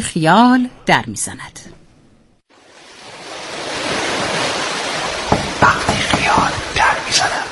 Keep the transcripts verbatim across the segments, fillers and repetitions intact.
خیال در میزند. وقتی خیال در میزند.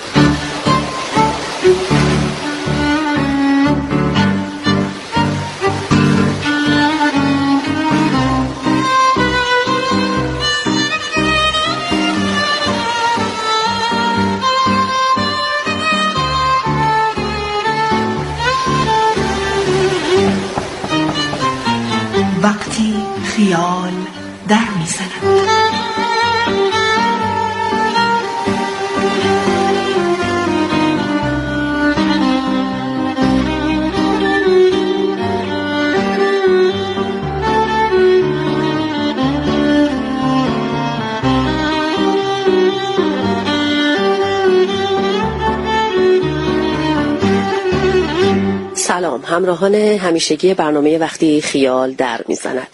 وقتی خیال در میزند. سلام همراهان همیشگی برنامه وقتی خیال در میزند.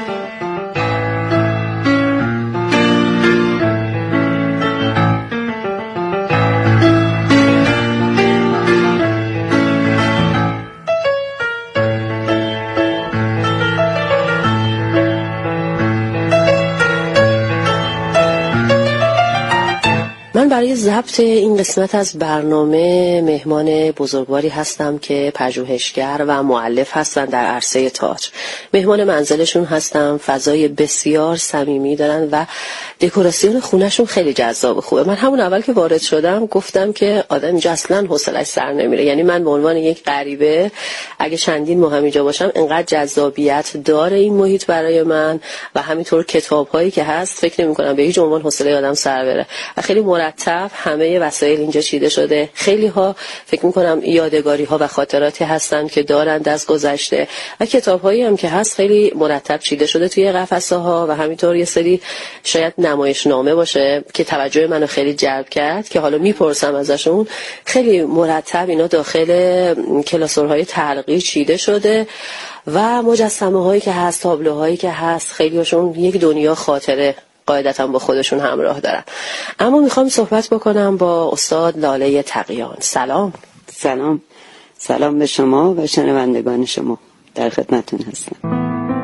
من برای ضبط این قسمت از برنامه مهمان بزرگواری هستم که پژوهشگر و مؤلف هستن در عرصه تئاتر. مهمان منزلشون هستم، فضای بسیار صمیمی دارن و دکوراسیون خونهشون خیلی جذاب و خوبه. من همون اول که وارد شدم گفتم که آدم اینجا اصلا حوصله‌اش سر نمیره. یعنی من به عنوان یک غریبه اگه چندین ماه اینجا باشم انقدر جذابیت داره این محیط برای من و همینطور کتاب‌هایی که هست فکر نمی‌کنم به هیچ عنوان حوصله آدم سر بره. و خیلی مرتب همه وسایل اینجا چیده شده. خیلی ها فکر می‌کنم یادگاری ها و خاطراتی هستن که دارند از گذشته و کتاب‌هایی هم که هست خیلی مرتب چیده شده توی قفسه‌ها و همینطور یه سری شاید نمایشنامه باشه که توجه منو خیلی جلب کرد که حالا میپرسم ازشون. خیلی مرتب اینا داخل کلاسورهای تلقی چیده شده و مجسمه هایی که هست، تابلوهایی که هست، خیلی هاشون یک دنیا خاطره قاعدتا با خودشون همراه دارن. اما میخوام صحبت بکنم با استاد لاله تقیان. سلام. سلام. سلام به شما و شنوندگان شما. در خدمتون هستم.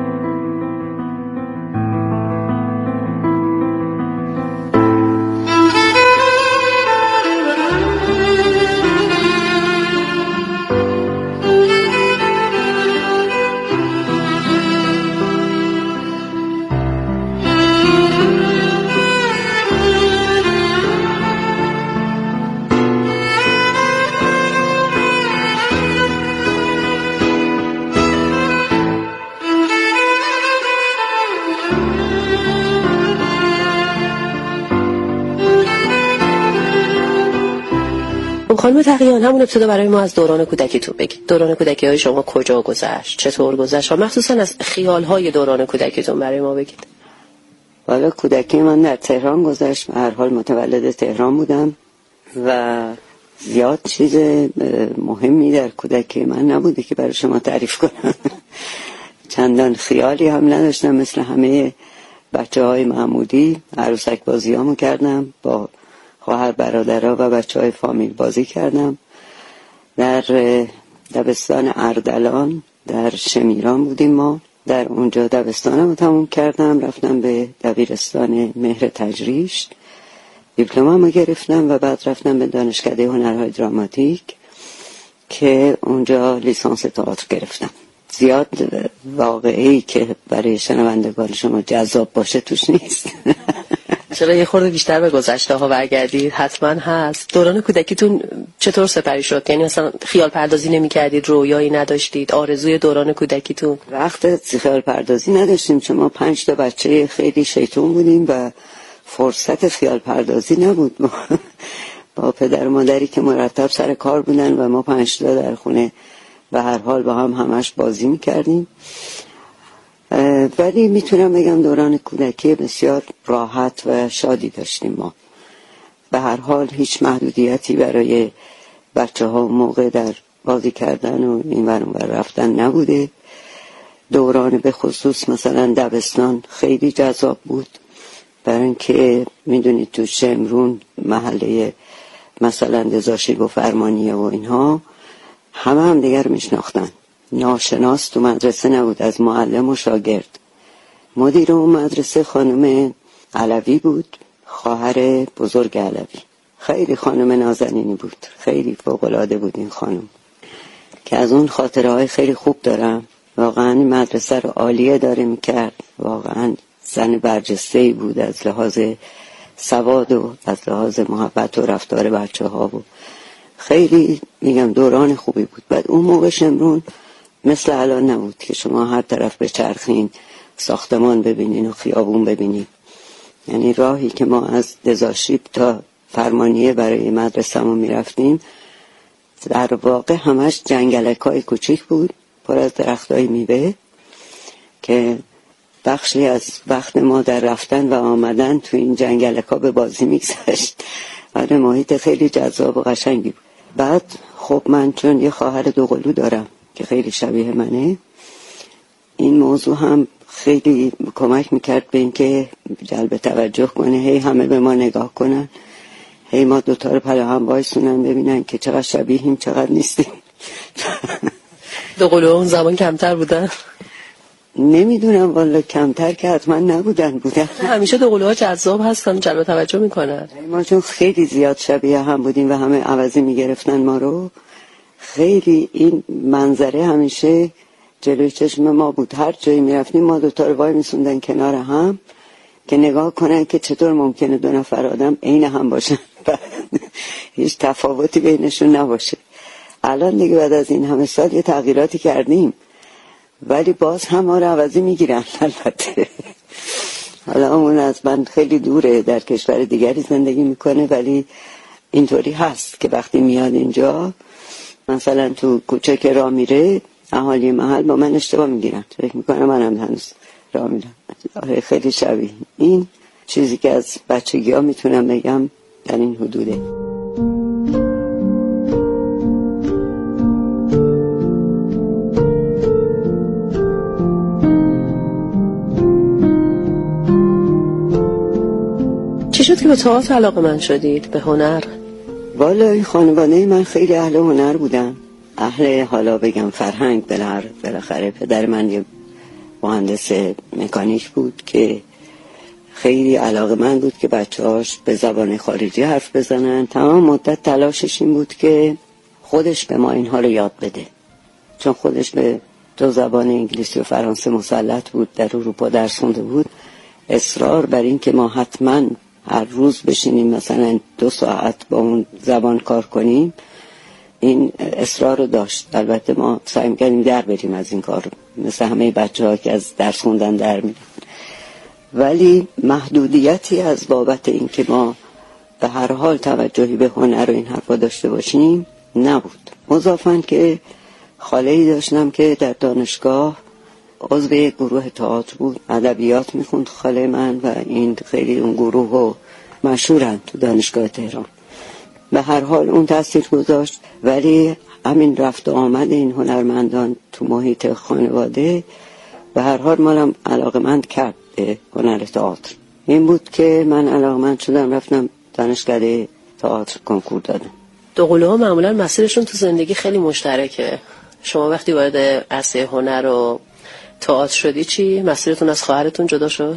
خانم تقیان، همون ابتدا برای ما از دوران کودکیتون بگید. دوران کودکی های شما کجا گذشت؟ چطور گذشت؟ و مخصوصا از خیال های دوران کودکیتون برای ما بگید. والا کودکی من در تهران گذشت. به هر حال متولد تهران بودم و زیاد چیز مهمی در کودکی من نبوده که برای شما تعریف کنم. چندان خیالی هم نداشتم. مثل همه بچه های محمودی عروسک بازی هامو کردم، با خواهر برادرها و بچه های فامیل بازی کردم. در دبستان اردلان در شمیران بودیم ما، در اونجا دبستانم تموم کردم. رفتم به دبیرستان مهر تجریش، دیپلمامو گرفتم و بعد رفتم به دانشکده هنرهای دراماتیک که اونجا لیسانس تئاتر گرفتم. زیاد واقعی که برای شنوندگان شما جذاب باشه توش نیست. چرا یه خورده بیشتر به گذشته ها برگردید؟ حتما هست. دوران کودکیتون چطور سپری شد؟ یعنی مثلا خیال پردازی نمی کردید، رویایی نداشتید، آرزوی دوران کودکیتون؟ وقت خیال پردازی نداشتیم، چون ما پنج تا بچه خیلی شیطون بودیم و فرصت خیال پردازی نبود. ما با پدر و مادری که مرتب سر کار بودن و ما پنج تا در خونه به هر حال با هم همش بازی میکردیم. ولی میتونم بگم دوران کودکی بسیار راحت و شادی داشتیم ما. به هر حال هیچ محدودیتی برای بچه ها موقع در بازی کردن و این ور اون ور رفتن نبوده. دوران به خصوص مثلا دبستان خیلی جذاب بود، برای اینکه میدونید تو شمرون محله مثلا دزاشیب و فرمانیه و اینها همه هم دیگر میشناختن ناشناس تو مدرسه نبود، از معلم و شاگرد. مدیر اون مدرسه خانم علوی بود، خواهر بزرگ علوی. خیلی خانم نازنینی بود، خیلی فوق‌العاده بود این خانم، که از اون خاطره های خیلی خوب دارم. واقعا مدرسه رو عالیه داره میکرد، واقعا زن برجسته‌ای بود از لحاظ سواد و از لحاظ محبت و رفتار بچه ها بود. خیلی میگم دوران خوبی بود. بعد اون موقع شمرون مثل الان نبود که شما هر طرف به چرخین ساختمان ببینین و خیابون ببینین. یعنی راهی که ما از دزاشیب تا فرمانیه برای مدرسه‌مون میرفتیم در واقع همش جنگلکای کوچیک بود، پر از درختای میوه، که بخشی از وقت ما در رفتن و آمدن تو این جنگلکا به بازی میگذشت. آره، محیط خیلی جذاب و قشنگی بود. بعد خب من چون یه خواهر دوقلو دارم که خیلی شبیه منه، این موضوع هم خیلی کمک میکرد به این که جلب توجه کنه، هی همه به ما نگاه کنن، هی ما دوتا رو پلا هم بایستونن ببینن که چقدر شبیهیم چقدر نیستیم. دوقلو اون زمان کمتر بودن؟ نمیدونم والا، کمتر که حتما نبودن بودن. همیشه دوقلوها جذاب هستن، جلب توجه میکنن. ما چون خیلی زیاد شبیه هم بودیم و همه عوضی میگرفتن ما رو، خیلی این منظره همیشه جلوی چشم ما بود. هر جایی میرفتیم ما دوتا رو وای میسوندن کنار هم که نگاه کنن که چطور ممکنه دو نفر آدم عین هم باشن هیچ تفاوتی بینشون نباشه. الان دیگه بعد از این همه سال یه تغییراتی کردیم، ولی باز هم ما رو عوضی میگیرن. البته حالا اون از من خیلی دوره، در کشور دیگری زندگی میکنه، ولی اینطوری هست که وقتی میاد اینجا مثلا تو کوچه که راه میره، اهالی محل با من اشتباه میگیرن، فکر میکنم منم هنوز راه میرم. آره خیلی شبیه. این چیزی که از بچگی ها میتونم بگم در این حدوده. چی شد که به تئاتر علاقه‌مند شدید، به هنر؟ والا خانواده من خیلی اهل هنر بودن، اهل حالا بگم فرهنگ. بالاخره پدر من یه مهندس مکانیک بود که خیلی علاقه‌مند بود که بچه‌هاش به زبان خارجی حرف بزنن. تمام مدت تلاشش این بود که خودش به ما اینها رو یاد بده، چون خودش به دو زبان انگلیسی و فرانسه مسلط بود، در اروپا درس خونده بود. اصرار بر این که ما حتما هر روز بشینیم مثلا دو ساعت با اون زبان کار کنیم، این اصرار رو داشت. البته ما سعی می‌کردیم در بریم از این کار، مثل همه بچه‌ها که از درس خوندن در میرن، ولی محدودیتی از بابت این که ما به هر حال توجهی به هنر و این حرفا داشته باشیم نبود. مضافاً که خاله‌ای داشتم که در دانشگاه عضو یک گروه تئاتر بود، ادبیات میخوند خاله من، و این خیلی اون گروه ها مشهورن تو دانشگاه تهران. به هر حال اون تاثیر گذاشت، ولی همین رفت و آمد این هنرمندان تو محیط خانواده به هر حال مالم علاقمند کرد به هنر تئاتر. این بود که من علاقمند شدم، رفتم دانشکده تئاتر کنکور دادم. دوقلوها معمولا مسیرشون تو زندگی خیلی مشترکه. شما وقتی وارد عرصه هنر و تئاتر شدی چی؟ مسیرتون از خواهرتون جدا شد؟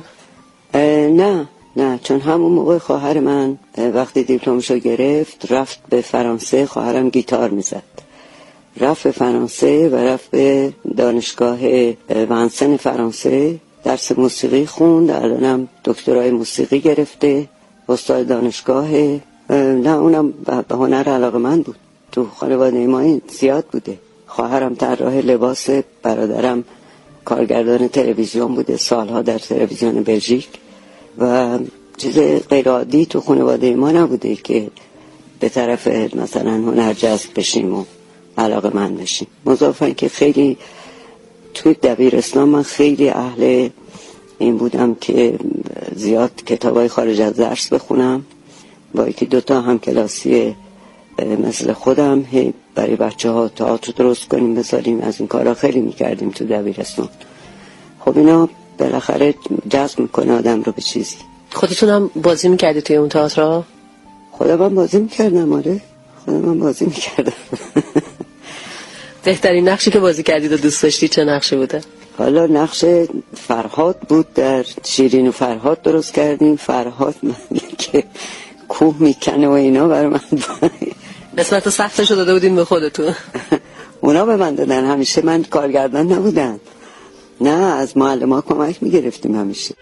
نه نه، چون همون موقع خواهر من وقتی دیپلمشو گرفت رفت به فرانسه. خواهرم گیتار میزد، رفت به فرانسه و رفت به دانشگاه ونسن فرانسه درس موسیقی خوند. الانم دکترای موسیقی گرفته، استاد دانشگاه. نه اونم به هنر علاقه‌مند بود. تو خانواده ما این زیاد بوده. خواهرم طراح لباس، برادرم کارگردان تلویزیون بوده، سالها در تلویزیون بلژیک، و چیز غیر عادی تو خانواده ما نبوده که به طرف مثلا هنر جذب بشیم و علاقه‌مند بشیم. مضافاً که خیلی توی دبیرستان من خیلی اهل این بودم که زیاد کتابای خارج از درس بخونم، با یکی دوتا هم کلاسی مثل خودم هی برای بچه ها تئاتر درست کنیم بذاریم. از این کارا خیلی میکردیم تو دبیرستان. خب اینا بالاخره جذب میکنه آدم رو به چیزی. خودتونم بازی میکردی توی اون تئاترها؟ خودم بازی میکردم. آره خودم بازی میکردم. بهترین نقشی که بازی کردید و دوست داشتی چه نقشی بوده؟ حالا نقش فرهاد بود، در شیرین و فرهاد درست کردیم. فرهاد من که کوه میکنه و اینا برای من قسمت سختشو داده بودین به خودتون؟ اونا به من دادن، همیشه من کارگردان نبودم، نه از معلم ها کمک میگرفتیم همیشه.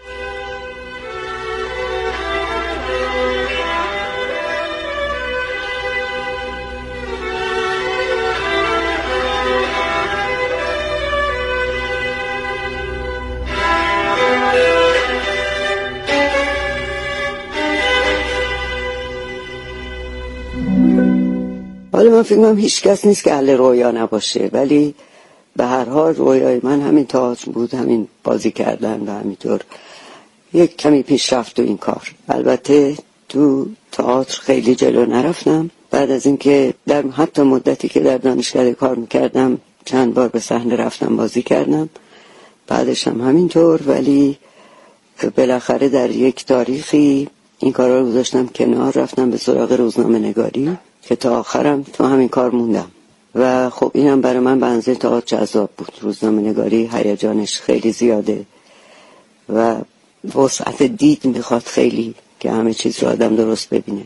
حالا من فکر کنم هیچ کس نیست که اهل رویا نباشه، ولی به هر حال رویای من همین تئاتر بود، همین بازی کردن و همینطور یک کمی پیشرفت تو این کار. البته تو تئاتر خیلی جلو نرفتم. بعد از اینکه در حتی مدتی که در دانشکده کار میکردم چند بار به صحنه رفتم بازی کردم، بعدش هم همینطور، ولی بالاخره در یک تاریخی این کارا رو گذاشتم کنار، رفتم به سراغ روزنامه نگاری که تا آخرم تو همین کار موندم و خب اینم برای من به اندازه تئاتر جذاب بود. روزنامه نگاری هیجانش خیلی زیاده و وسعت دید میخواد خیلی که همه چیز رو آدم درست ببینه.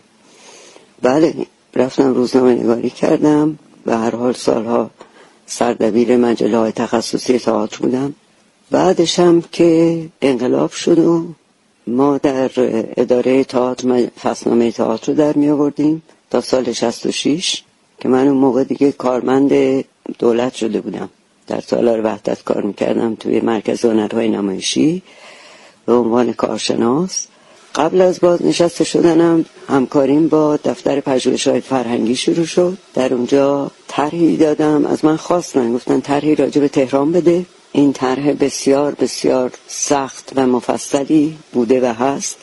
بله رفتم روزنامه نگاری کردم و هر حال سالها سردبیر مجله های تخصصی تئاتر بودم. بعدش هم که انقلاب شد و ما در اداره تئاتر فصلنامه تئاتر رو در می آوردیم تا سال شصت و شش که من اون موقع دیگه کارمند دولت شده بودم، در تالار وحدت کار میکردم توی مرکز هنرهای نمایشی به عنوان کارشناس. قبل از بازنشسته شدنم همکاریم با دفتر پژوهش‌های فرهنگی شروع شد. در اونجا طرحی دادم، از من خواستن، گفتن طرحی راجع به تهران بده. این طرح بسیار بسیار سخت و مفصلی بوده و هست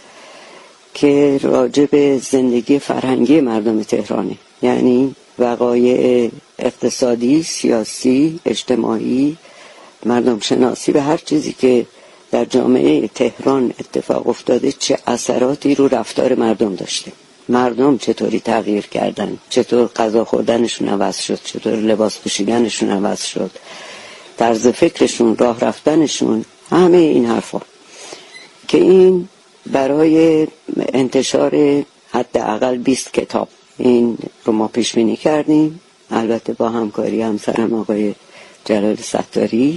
که راجع به زندگی فرهنگی مردم تهرانه، یعنی وقایع اقتصادی، سیاسی، اجتماعی، مردم شناسی و هر چیزی که در جامعه تهران اتفاق افتاده چه اثراتی رو رفتار مردم داشته، مردم چطوری تغییر کردن، چطور غذا خوردنشون عوض شد، چطور لباس پوشیدنشون عوض شد، طرز فکرشون، راه رفتنشون، همه این حرفا که این برای انتشار حداقل بیست کتاب این رو ما پیش بینی کردیم، البته با همکاری همسرم آقای جلال ستاری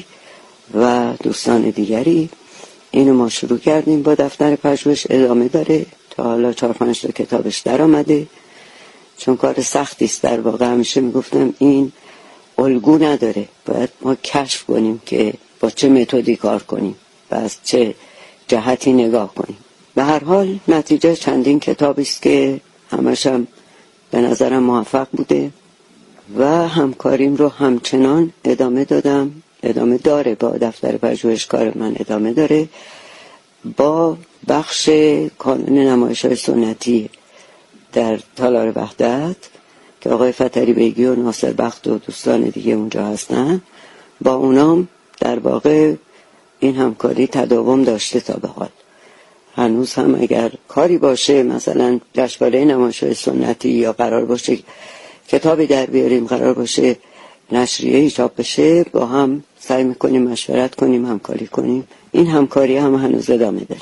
و دوستان دیگری. اینو ما شروع کردیم با دفتر پژوهش، ادامه داره تا حالا چهار پنج تا کتابش در آمده، چون کار سختی است. در واقع همیشه میگفتم این الگو نداره، باید ما کشف کنیم که با چه متدی کار کنیم و از چه جهتی نگاه کنیم. به هر حال نتیجه چندین کتابی است که همش هم به نظرم موفق بوده و همکاریم رو همچنان ادامه دادم، ادامه داره، با دفتر پژوهش کار من ادامه داره، با بخش کانون نمایش‌های سنتی در تالار وحدت که آقای فتحعلی بیگی و ناصر بخت و دوستان دیگه اونجا هستن، با اونام در واقع این همکاری تداوم داشته تا به حال. هنوز هم اگر کاری باشه، مثلا جشنواره نمایش‌های سنتی یا قرار باشه کتابی در بیاریم، قرار باشه نشریه‌ای چاپ بشه، با هم سعی میکنیم مشورت کنیم، همکاری کنیم. این همکاری هم هنوز ادامه داره.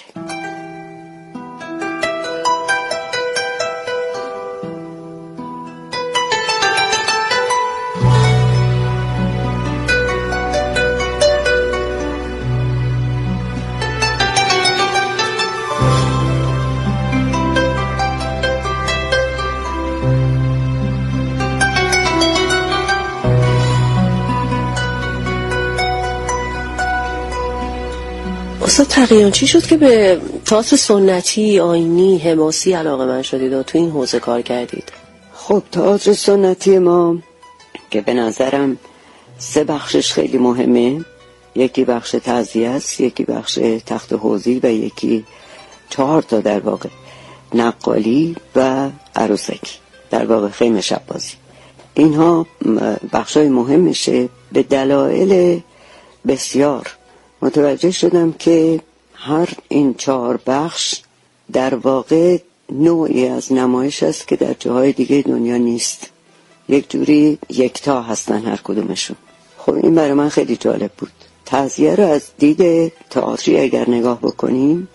استاد تقیان چی شد که به تئاتر سنتی، آیینی، حماسی علاقه من شدید و تو این حوزه کار کردید؟ خب تئاتر سنتی ما که به نظرم سه بخشش خیلی مهمه، یکی بخش تعزیه است، یکی بخش تخت حوضی و یکی چهار تا در واقع نقالی و عروسکی، در واقع خیمه شب بازی. اینها بخشای مهمشه. به دلایل بسیار متوجه شدم که هر این چهار بخش در واقع نوعی از نمایش است که در جاهای دیگه دنیا نیست، یک جوری یکتا هستن هر کدومشون. خب این برای من خیلی جالب بود. تزیه رو از دید تئاتری اگر نگاه بکنیم،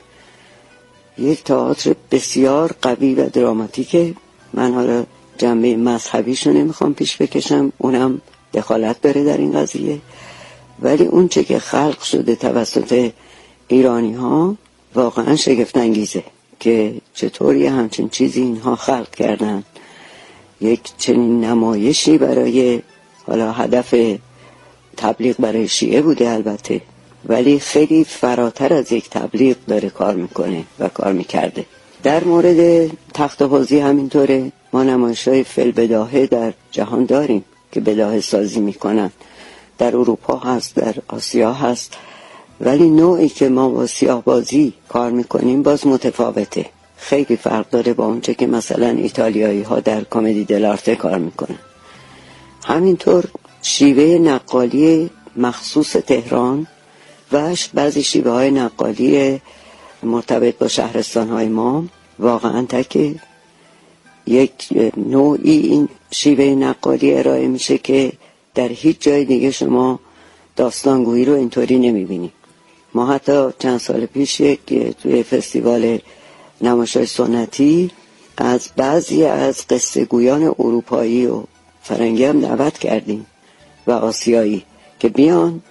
یک تئاتر بسیار قوی و دراماتیکه. من حالا جنبه مذهبیشو نمیخوام پیش بکشم، اونم دخالت داره در این قضیه، ولی اون چه که خلق شده توسط ایرانی ها واقعا شگفت انگیزه که چطوری همچین چیزی اینها خلق کردن. یک چنین نمایشی برای حالا هدف تبلیغ برای شیعه بوده البته، ولی خیلی فراتر از یک تبلیغ داره کار میکنه و کار میکرده. در مورد تخت بازی همینطوره. ما نمایش‌های فی‌البداهه در جهان داریم که بداهه سازی میکنن، در اروپا هست، در آسیا هست، ولی نوعی که ما با سیاه بازی کار میکنیم باز متفاوته. خیلی فرق داره با اونچه که مثلا ایتالیایی ها در کمدی دلارته کار میکنن. همینطور شیوه نقالی مخصوص تهران و بعضی شیوه های نقالی مرتبط با شهرستان های ما واقعا تکه. یک نوعی این شیوه نقالی ارائه میشه که در هیچ جای دیگه شما داستانگویی رو اینطوری نمیبینید. ما حتی چند سال پیش یک توی فستیوال نمایش‌های سنتی از بعضی از قصه گویان اروپایی و فرنگی هم دعوت کردیم و آسیایی که بیان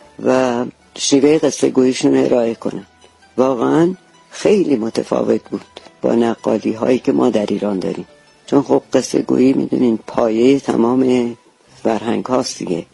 و شیوه قصه گوییشون ارائه کنن. واقعا خیلی متفاوت بود با نقالی هایی که ما در ایران داریم، چون خب قصه گویی میدونین پایه تمام فرهنگ هاست دیگه.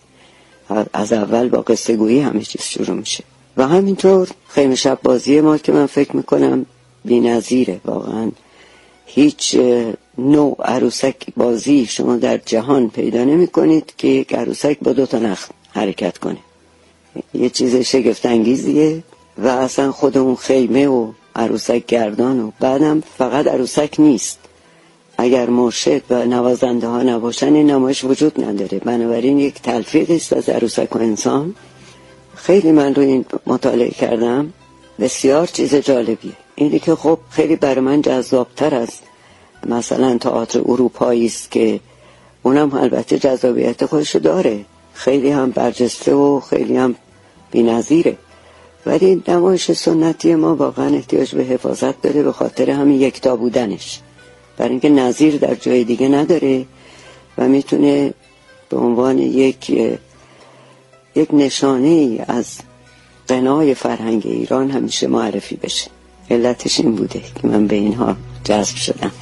از اول با قصه گویی همه چیز شروع میشه. و همینطور خیمه شب بازی ما که من فکر میکنم بی‌نظیره. واقعا هیچ نوع عروسک بازی شما در جهان پیدا نمی کنید که یک عروسک با دو تا نخ حرکت کنه. یه چیز شگفت انگیزیه. و اصلا خود اون خیمه و عروسک گردان و بعدم فقط عروسک نیست، اگر مرشد و نوازنده ها نباشن این نمایش وجود نداره. بنابراین یک تلفیق است از عروسک و انسان. خیلی من رو این مطالعه کردم، بسیار چیز جالبیه. اینی که خب خیلی برای من جذابتر از مثلا تئاتر اروپایی است که اونم البته جذابیت خودشو داره، خیلی هم برجسته و خیلی هم بی‌نظیره، ولی نمایش سنتی ما واقعا احتیاج به حفاظت داره به خاطر همین یکتا بودنش، برای اینکه نظیر در جای دیگه نداره و میتونه به عنوان یک یک نشانه از غنای فرهنگ ایران همیشه معرفی بشه. علتش این بوده که من به اینها جذب شدم.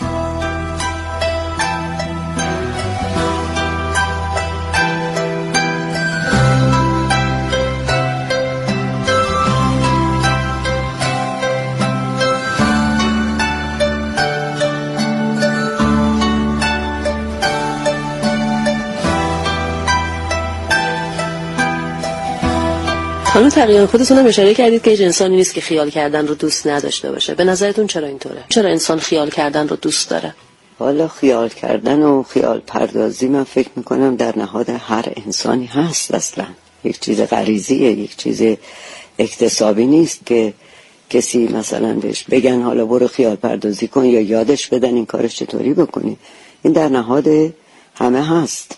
خانم تقیان، خودتون هم اشاره کردید که هیچ انسانی نیست که خیال کردن رو دوست نداشته باشه. به نظرتون چرا اینطوره؟ چرا انسان خیال کردن رو دوست داره؟ حالا خیال کردن و خیال پردازی من فکر میکنم در نهاد هر انسانی هست. اصلا یک چیز غریزیه، یک چیز اکتسابی نیست که کسی مثلا بهش بگن حالا برو خیال پردازی کن یا یادش بدن این کارش چطوری بکنی. این در نهاد همه هست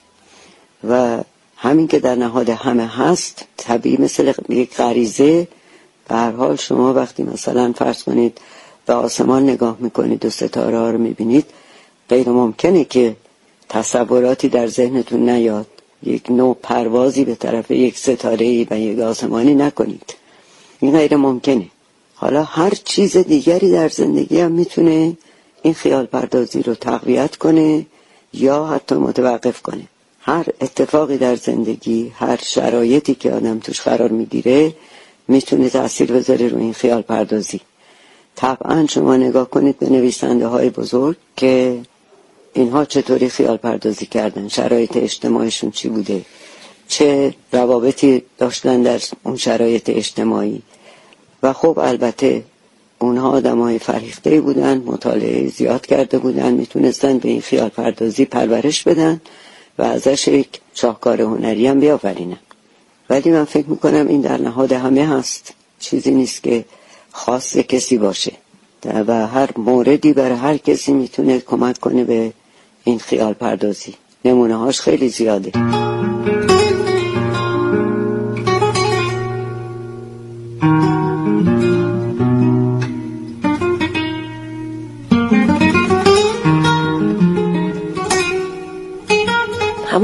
و همین که در نهاد همه هست طبیعی مثل یک غریزه. به هر حال شما وقتی مثلا فرض کنید به آسمان نگاه میکنید و ستاره ها رو میبینید، غیر ممکنه که تصوراتی در ذهنتون نیاد، یک نوع پروازی به طرف یک ستاره‌ای و یک آسمانی نکنید. این غیر ممکنه. حالا هر چیز دیگری در زندگی هم میتونه این خیال پردازی رو تقویت کنه یا حتی متوقف کنه. هر اتفاقی در زندگی، هر شرایطی که آدم توش قرار میگیره میتونه تأثیر بذاره روی این خیال پردازی. طبعا شما نگاه کنید به نویسنده های بزرگ که اینها چطوری خیال پردازی کردن، شرایط اجتماعیشون چی بوده، چه روابطی داشتن در اون شرایط اجتماعی. و خب البته اونها آدمای فرهیخته بودن، مطالعه زیاد کرده بودن، میتونستن به این خیال پردازی پرورش بدن و ازش یک شاهکار هنری هم بیافرینن. ولی من فکر میکنم این در نهاد همه هست، چیزی نیست که خاص کسی باشه و هر موردی برای هر کسی میتونه کمک کنه به این خیال پردازی. نمونه هاش خیلی زیاده.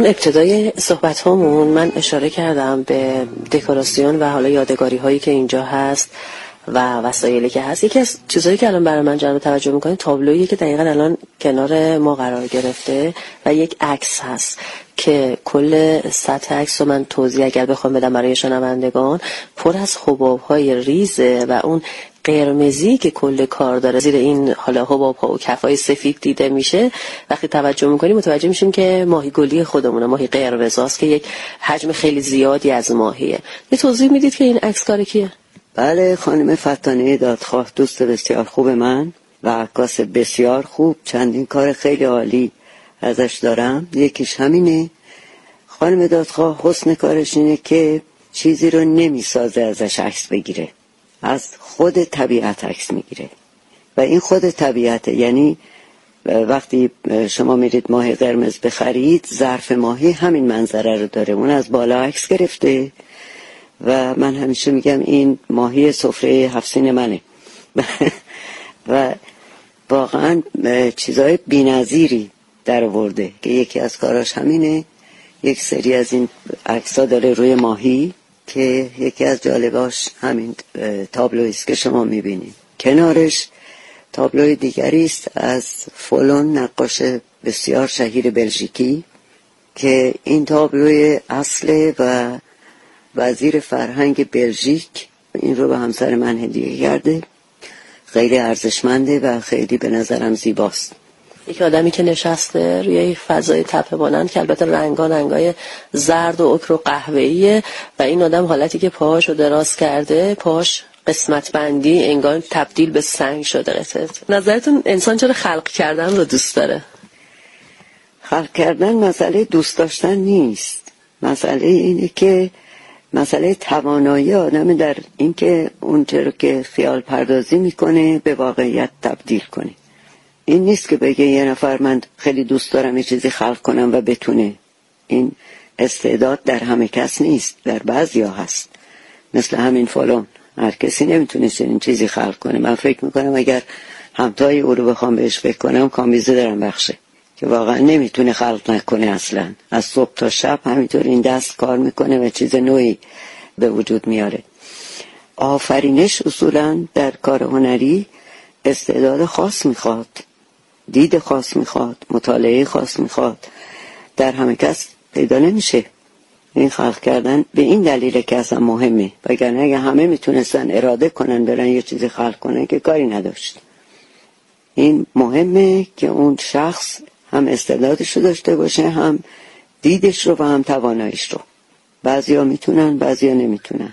ابتدای صحبت هامون من اشاره کردم به دکوراسیون و حالا یادگاری هایی که اینجا هست و وسایلی که هست. یکی از چیزایی که الان برای من جلب توجه میکنه تابلویی که دقیقاً الان کنار ما قرار گرفته و یک عکس هست که کل سطح عکس رو من توضیح اگر بخوام بدم برای شنوندگان پر از حباب‌های ریزه و اون قرمزی که کل کار داره زیر این حالا حباب‌ها و کفای سفید دیده میشه. وقتی توجه میکنیم متوجه میشیم که ماهی گلی خودمونه، ماهی قرمزاست که یک حجم خیلی زیادی از ماهیه. یه توضیح میدید که این عکس کار کیه؟ بله، خانم فتانه دادخواه دوست بسیار خوب من و عکاس بسیار خوب، چندین کار خیلی عالی ازش دارم. یکیش همینه. خانم دادخواه حسن کارش اینه که چیزی رو نمیسازه ازش عکس بگیره، از خود طبیعت عکس میگیره و این خود طبیعته. یعنی وقتی شما میرید ماهی قرمز بخرید، ظرف ماهی همین منظره رو داره، اون از بالا عکس گرفته و من همیشه میگم این ماهی سفره هفت سین منه و واقعا چیزای بی‌نظیری در آورده که یکی از کاراش همینه. یک سری از این عکس‌ها داره روی ماهی که یکی از جالباش همین تابلویی است که شما میبینید. کنارش تابلوی دیگری است از فولون، نقاش بسیار شهیر بلژیکی، که این تابلوی اصله و وزیر فرهنگ بلژیک این رو به همسر من هدیه کرده. خیلی ارزشمنده و خیلی به نظرم زیباست. یک آدمی که نشسته روی یک فضای تپه بلند که البته رنگا رنگای زرد و اکر و قهوه‌ایه و این آدم حالتی که پاهاشو دراز کرده، پاش قسمت بندی انگار تبدیل به سنگ شده. قطعت نظرتون انسان چرا خلق کردن رو دوست داره؟ خلق کردن مسئله دوست داشتن نیست، مسئله اینه که مسئله توانایی آدم در این که اون چرا که خیال پردازی میکنه به واقعیت تبدیل کنه. این نیست که بگه یه نفر من خیلی دوست دارم یه چیزی خلق کنم و بتونه. این استعداد در همه کس نیست، در بعضیا هست. مثل همین فلان، هر کسی نمیتونه چنین چیزی خلق کنه. من فکر میکنم اگر همتای او رو بخوام بهش فکر کنم کامبیزه دارم بخشه که واقعا نمیتونه خلق نکنه اصلا. از صبح تا شب همینطور این دست کار میکنه و چیز نوعی به وجود میاره. آفرینش اصولا در کار هنری استعداد خاص میخواد، دید خاص میخواد، مطالعه خاص میخواد. در همه کس پیدا نمیشه. این خلق کردن به این دلیله که اصلا مهمه، وگرنه اگه همه میتونستن اراده کنن برن یه چیزی خلق کنن که کاری نداشت. این مهمه که اون شخص هم استعدادش رو داشته باشه، هم دیدش رو و هم تواناییش رو. بعضیا میتونن، بعضیا نمیتونن.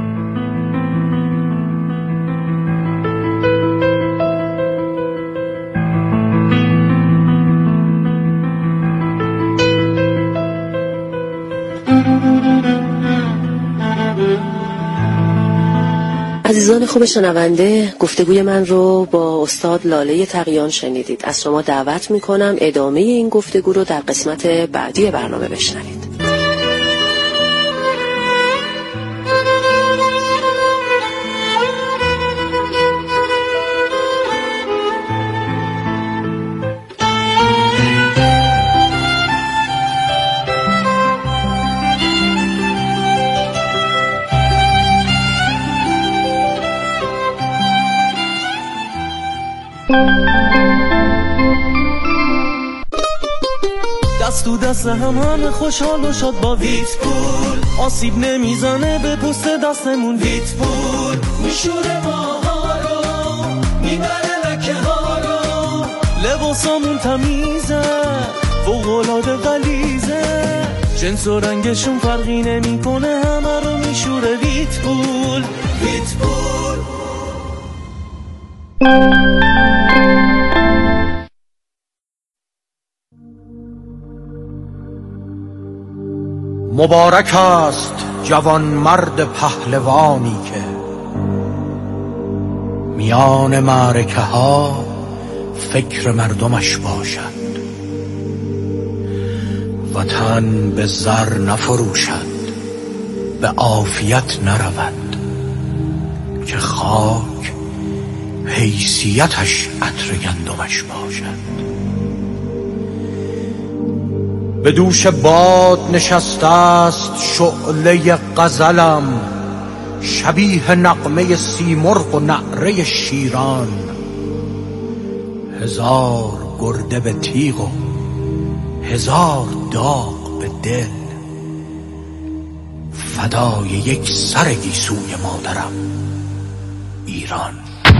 عزیزان خوب شنونده، گفتگوی من رو با استاد لاله تقیان شنیدید. از شما دعوت میکنم ادامه این گفتگو رو در قسمت بعدی برنامه بشنوید. دست تو دست هم همه خوشحال و شاد با ویت پول، آسیب نمیزنه به پوست دستمون. ویت پول میشوره ماها رو، میبره لکه ها رو، لباسامون تمیزه فوق‌العاده غلیظه، جنس و رنگشون فرقی نمیکنه، همه رو میشوره ویت پول. ویت پول مبارک است جوان مرد پهلوانی که میان معرکه ها فکر مردمش باشد، وطن به زر نفروشد، به عافیت نرود، که خاک حیثیتش عطر گندمش باشد. به دوش باد نشسته است شعله غزلم، شبیه نغمه سیمرغ و نعره شیران. هزار گرده به تیغ و هزار داغ به دل، فدای یک سر گیسوی مادرم ایران.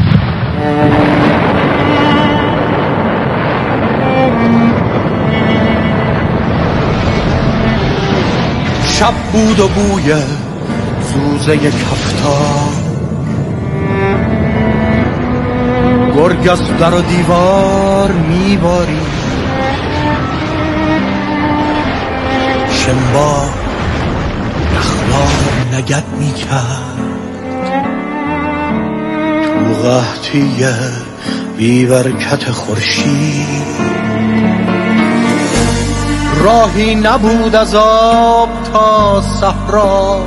شب بود و بوی سوزه کفتار، گرگ از در و دیوار میباری، شنبا نخلار لگد میکرد تو قحطی بی برکت خورشید. راهی نبود از آب تا صحرا،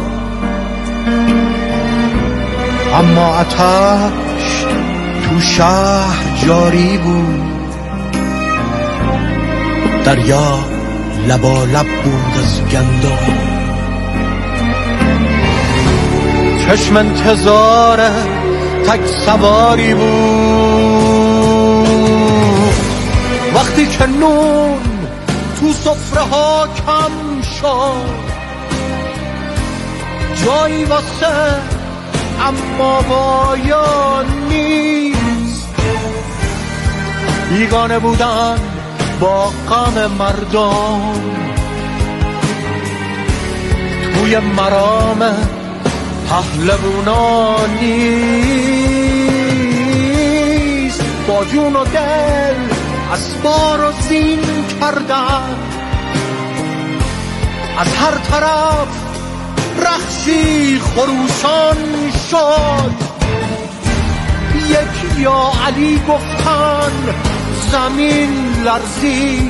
اما آتش تو شهر جاری بود. دریا لبالب بود از گندم، چشم انتظار تک سواری بود. وقتی که نون تو سفره ها کم شد، جایی واسه اما بایا نیست. بیگانه بودن با غم مردم، توی مرام پهلوونا نیست. با جون و دل اسبار و زین کردن، از هر طرف رخشی خروشان شد. یک یا علی گفتن زمین لرزی،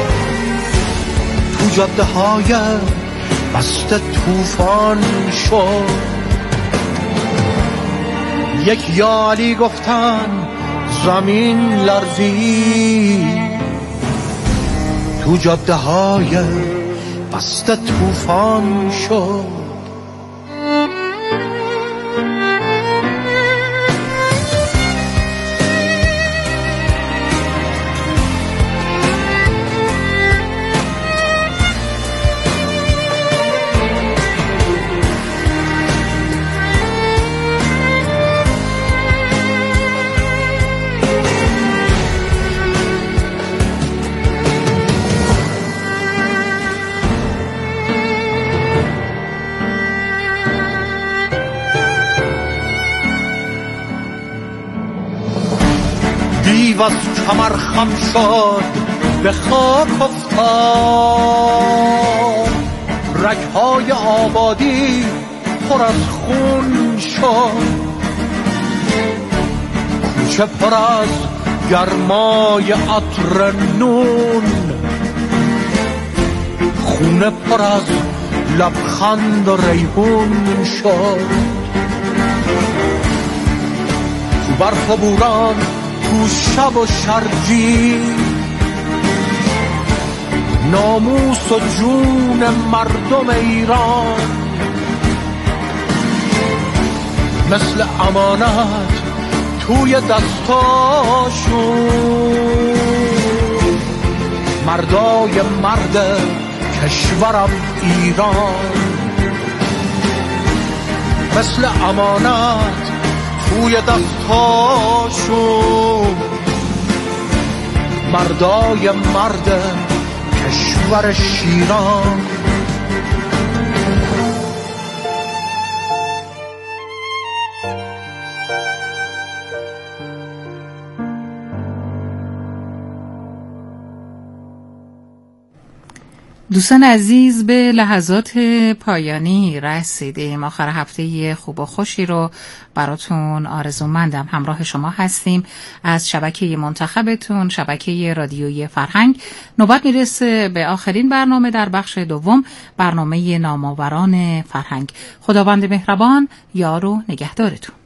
تو جاده های بسته طوفان شد. یک یا علی گفتن زمین لرزی، تو جاده های بسته طوفان شد. دیو از کمر خم شد به خاک افتاد، رگهای آبادی پر از خون شد. کوچه پر از گرمای عطر نون، خونه پر از لبخند و ریحون شد. تو برف و بوران، تو شب و شرجی، ناموس و جون مردم ایران مثل امانت توی دستاشون. مردای مرد کشورم ایران مثل امانت توی دستاشون. مردای مرد کشور شیران. دوستان عزیز، به لحظات پایانی رسیدیم. آخر هفته خوب و خوشی رو براتون آرزومندم. همراه شما هستیم از شبکه منتخبتون، شبکه رادیویی فرهنگ. نوبت میرسه به آخرین برنامه در بخش دوم، برنامه نامآوران فرهنگ. خداوند مهربان یار و نگهدارتون.